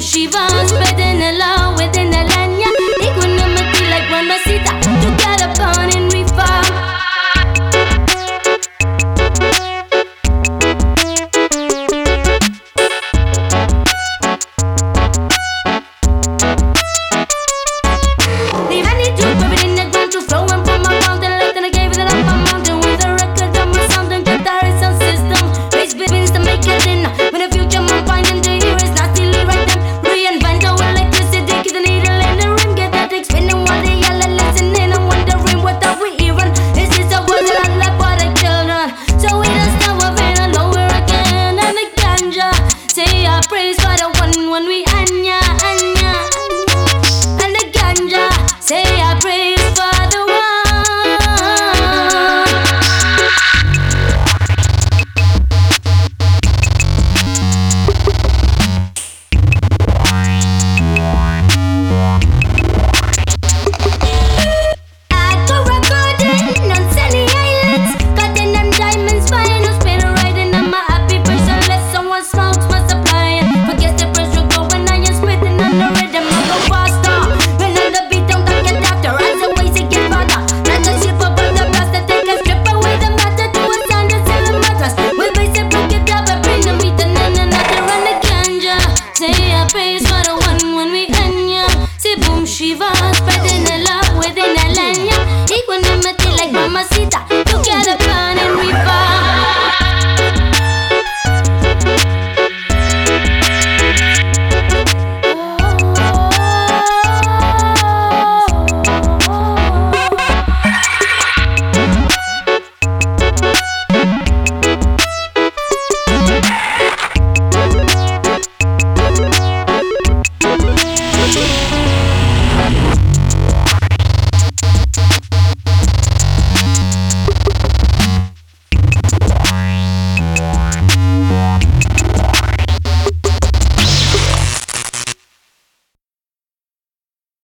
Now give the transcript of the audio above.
Shiva, spreading the love within the land, yeah. Equanimity like Mamacita, together born in reform. Leave any truth buried in the ground to flow and from my mountain left and I gave it up a mountain with a record of my sound and guitar sound system. Race begins to make it in. When the future man finding the heroes not still right them. Reinvent our electricity, keep the needle in the rim, get that spinning while they yell and listening and wondering what are we hearing. Is this a world that like for the children? So we don't stop moving all over again and the ganja. Say our praise for the one when we anya, anya, and the ganja. Say our praise for the one. I go recording on sunny islands, cutting them diamonds, fine, no spin riding on my happy person. Let someone smokes my supply. Forget the pressure go when I am spitting on the rhythm. I go faster. When on the beat, don't get after. As always, it get farther. Like a ship above the blast to take a strip away the matter to a sound and sell the mattress. We'll base it, break it up, and bring the meat and then another run the ganja. Say a praise for the one when we anya. Say boom Shiva, spreading the love within the land, yeah. Equanimity like Mamacita, together burn and revive.